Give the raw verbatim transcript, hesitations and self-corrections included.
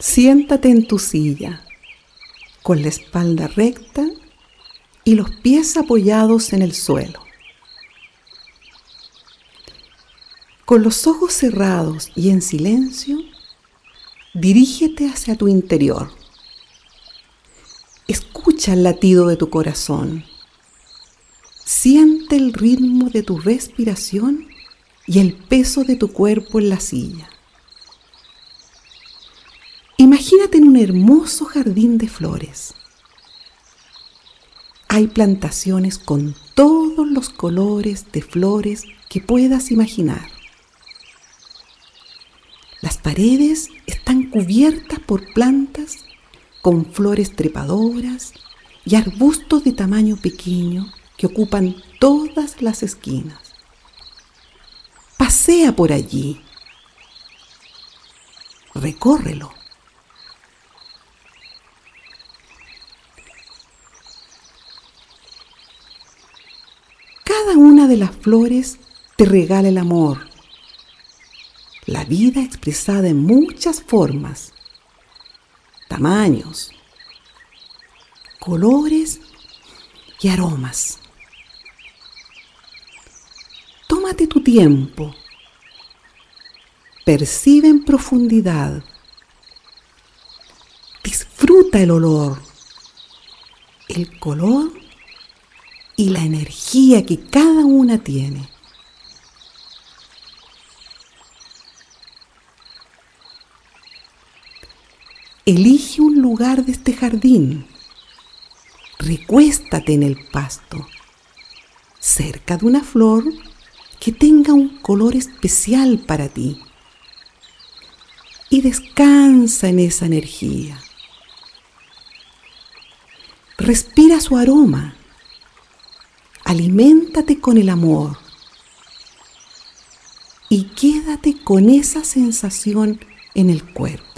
Siéntate en tu silla, con la espalda recta y los pies apoyados en el suelo. Con los ojos cerrados y en silencio, dirígete hacia tu interior. Escucha el latido de tu corazón. Siente el ritmo de tu respiración y el peso de tu cuerpo en la silla. Imagínate en un hermoso jardín de flores. Hay plantaciones con todos los colores de flores que puedas imaginar. Las paredes están cubiertas por plantas con flores trepadoras y arbustos de tamaño pequeño que ocupan todas las esquinas. Pasea por allí. Recórrelo. Cada una de las flores te regala el amor, la vida expresada en muchas formas, tamaños, colores y aromas. Tómate tu tiempo, percibe en profundidad, disfruta el olor, el color y la energía que cada una tiene. Elige un lugar de este jardín. Recuéstate en el pasto, cerca de una flor que tenga un color especial para ti. Y descansa en esa energía. Respira su aroma. Aliméntate con el amor. Y quédate con esa sensación en el cuerpo.